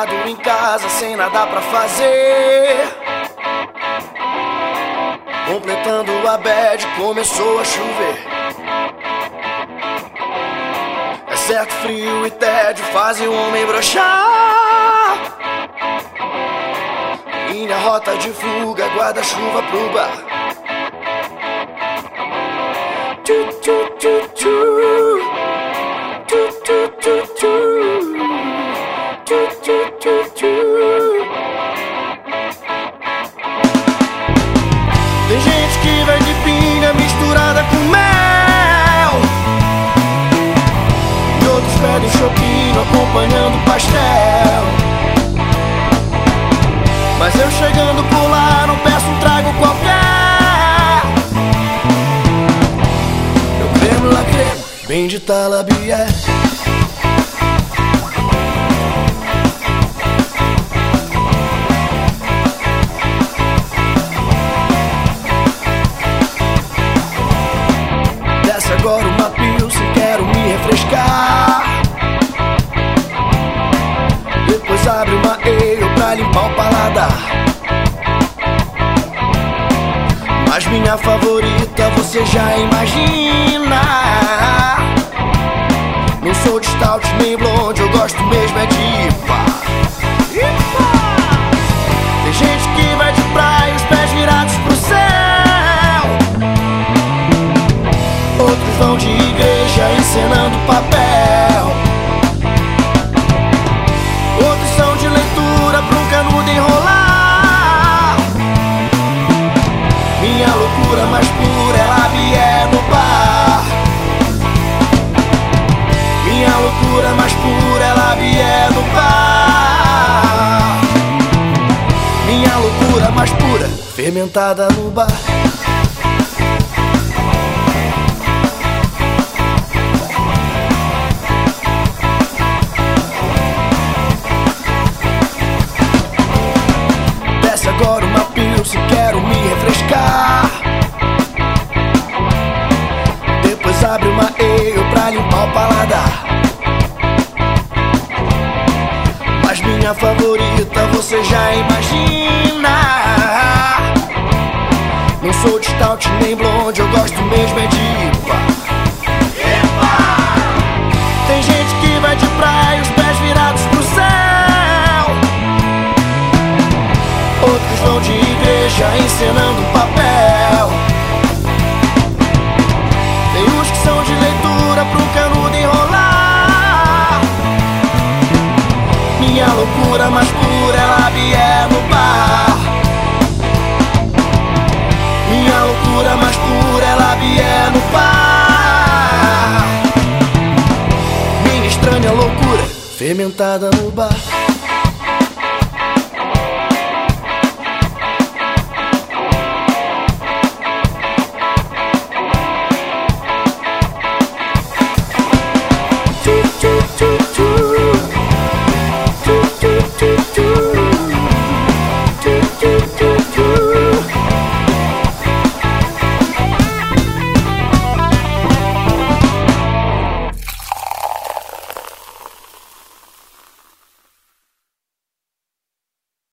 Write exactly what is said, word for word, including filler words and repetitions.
Trancado em casa sem nada pra fazer, completando a bad, começou a chover. É certo, frio e tédio fazem o homem broxar. Minha rota de fuga, guarda-chuva pro bar. Tchu, tchu, tchu, tchu. Tchu, tchu, tchu, tchu. Tchu, tchu, tchu, tchu. Tem gente que vai de pinga misturada com mel, e outros pedem choquinho acompanhando o pastel. Mas eu chegando por lá não peço um trago qualquer. Eu creme la creme, bem de Talabié. Desce agora uma pilsen, quero me refrescar. Depois abre uma ale pra limpar o paladar. Mas minha favorita você já imagina. Não sou de stout nem blonde, eu gosto mesmo é de I P A. I P A! Tem gente que vai de praia, os pés virados pro céu. Outros vão de igreja encenando papel. Outros são de leitura pra um canudo enrolar. Minha loucura mais pura é labié no bar. Minha loucura mais pura é labié no bar. Minha loucura mais pura, fermentada no bar. Agora uma pilsen, quero me refrescar. Depois abre uma ale pra limpar o paladar. Mas minha favorita você já imagina. Não sou de stout nem blonde, eu gosto mesmo é de I P A. Tem gente que vai de praia, os pés virados pro céu. Outros vão de igreja encenando papel. Tem uns que são de leitura pro canudo enrolar. Minha loucura mais pura é labié no bar. Minha loucura mais pura é labié no bar. Minha estranha loucura fermentada no bar.